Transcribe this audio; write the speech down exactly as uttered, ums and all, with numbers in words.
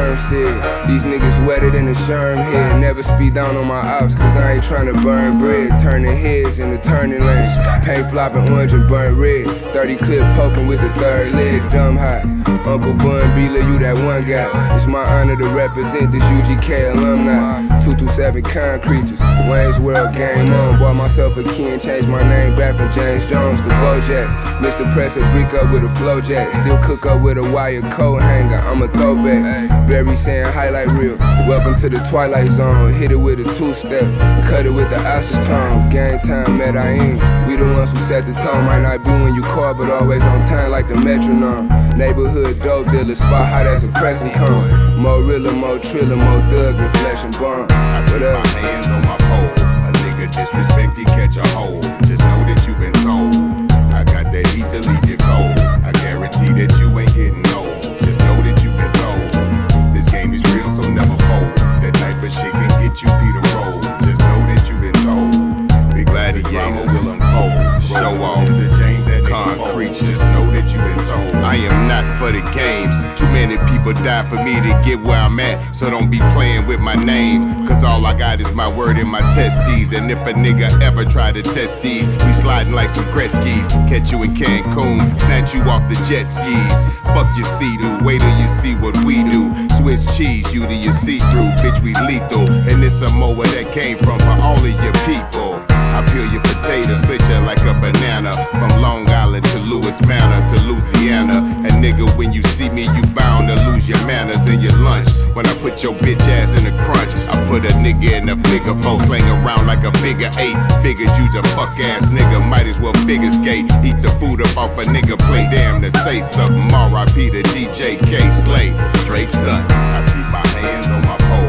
Sherm said. These niggas wetter than a Sherm head. Never speed down on my ops, cause I ain't tryna burn bread. Turning heads in the turning lane. Paint flopping orange and burnt red. thirty clip poking with the third leg. Dumb hot. Uncle Bun Beeler, you that one guy. It's my honor to represent this U G K alumni. two two seven Concreters, Wayne's World game on. Bought myself a key and changed my name back from James Jones to Bojack. Mister Presser brick up with a flow jack. Still cook up with a wire coat hanger. I'm a throwback. Barry saying highlight reel. Welcome to the Twilight Zone. Hit it with a two-step. Cut it with the acetone. Gang time Medellin. We the ones who set the tone. Might not be when you call, but always on time like the metronome. Neighborhood dope dealer, spot hot as a pressing cone. More realer, more triller, more thug than flesh and bone. I keep my hands on my pole. A nigga disrespect, he catch a hole. Just know that you been told. I got that heat to leave you cold. I guarantee that you ain't getting old. Just know that you been told. This game is real, so never fold. That type of shit can get you Peter Roll. Just know that you been told. Big gladiator will unfold. Show off the James that concrete. Just know that you been told. I am not for the games. Too many people die for me to get where I'm at. So don't be playing with my name. Cause all I got is my word and my testes. And if a nigga ever try to test these, we sliding like some Gretzky's. Catch you in Cancun, snatch you off the jet skis. Fuck your see-do, wait till you see what we do. Swiss cheese, you to your see-through. Bitch, we lethal. And it's a mower that came from for all of your people. I peel your potatoes, split you like a banana. From Long Island to Louis Manor to Louisiana. And nigga, when you see me, you bound to lose your manners and your lunch. When I put your bitch ass in a crunch, I put a nigga in a figure four, sling around like a figure eight. Figured you's a fuck ass nigga, might as well figure skate. Eat the food up off a nigga plate, damn to say something. R I P to D J K Slay, straight stunt. I keep my hands on my pole.